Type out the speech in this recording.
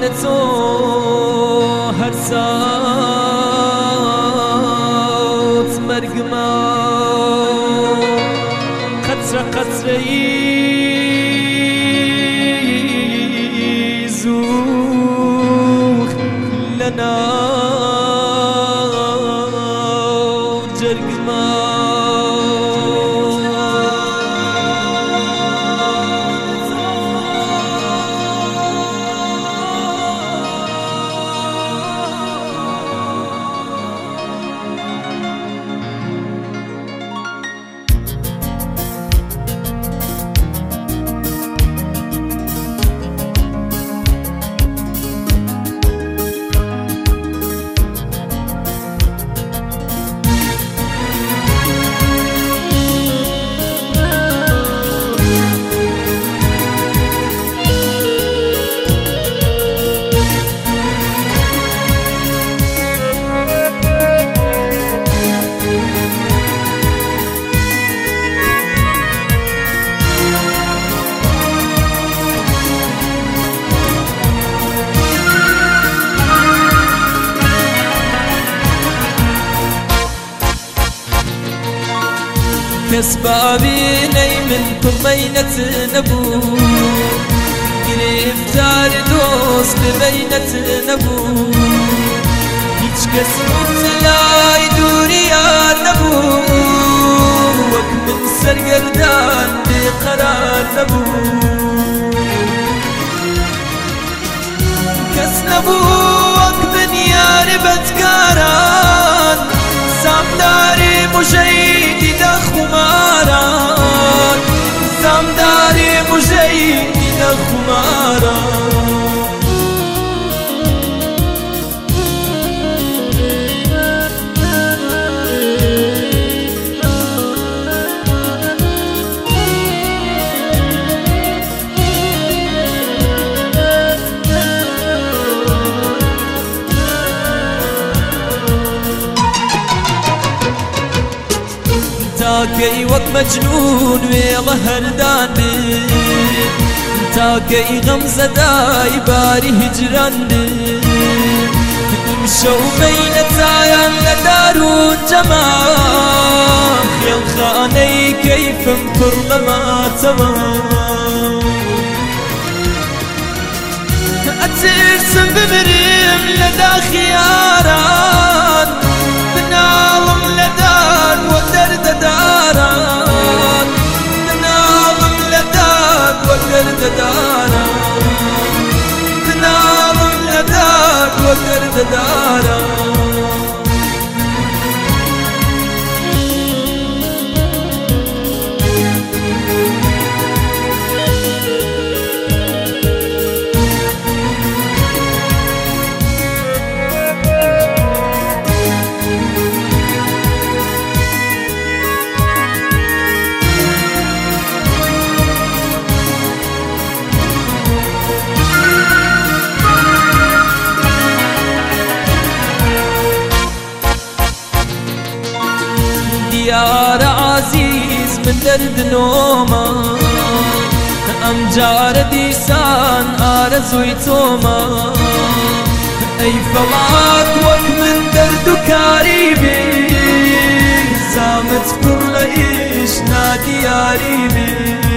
تو هر ساعت مرگما قطره قطره زوخ لنا جرگما کس بابینی من طمینت نبو گرفتار دوست ببینت نبو هیچ کس مطلعی دوریان نبو وک من سرگردان بیقرار نبو کس نبو وک من یار بدکاران سامداری مجیدی دا خماران سامداری مجیدی دا خماران تاكي وك مجنون ويلا هردان بي تاكي غمزة داي باري هجران بي نمشو بين تايان لدارون جمال خيال خاني كيف انكر لما تمام اترسم بمريم لدى خياران بنالم لدان ودرد داران بنالم لدان ودرد داران بنالم لدان ودرد داران ديار عزيز من درد نوما ام جار ديسان آرزوي توما اي فلاك وك من درد كاريبي زامت كل ايش نادي ياريبي